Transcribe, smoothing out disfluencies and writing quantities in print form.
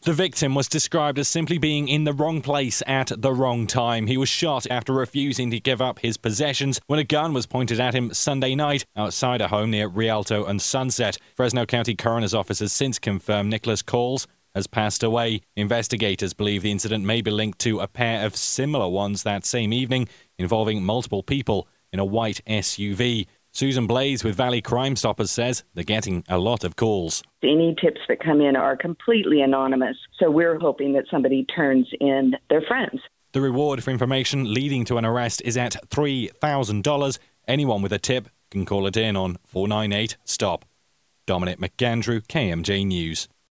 The victim was described as simply being in the wrong place at the wrong time. He was shot after refusing to give up his possessions when a gun was pointed at him Sunday night outside a home near Rialto and Sunset. Fresno County Coroner's Office has since confirmed Nicholas Calls has passed away. Investigators believe the incident may be linked to a pair of similar ones that same evening involving multiple people in a white SUV. Susan Blaze with Valley Crime Stoppers says they're getting a lot of calls. Any tips that come in are completely anonymous, so we're hoping that somebody turns in their friends. The reward for information leading to an arrest is at $3,000. Anyone with a tip can call it in on 498-STOP. Dominic McAndrew, KMJ News.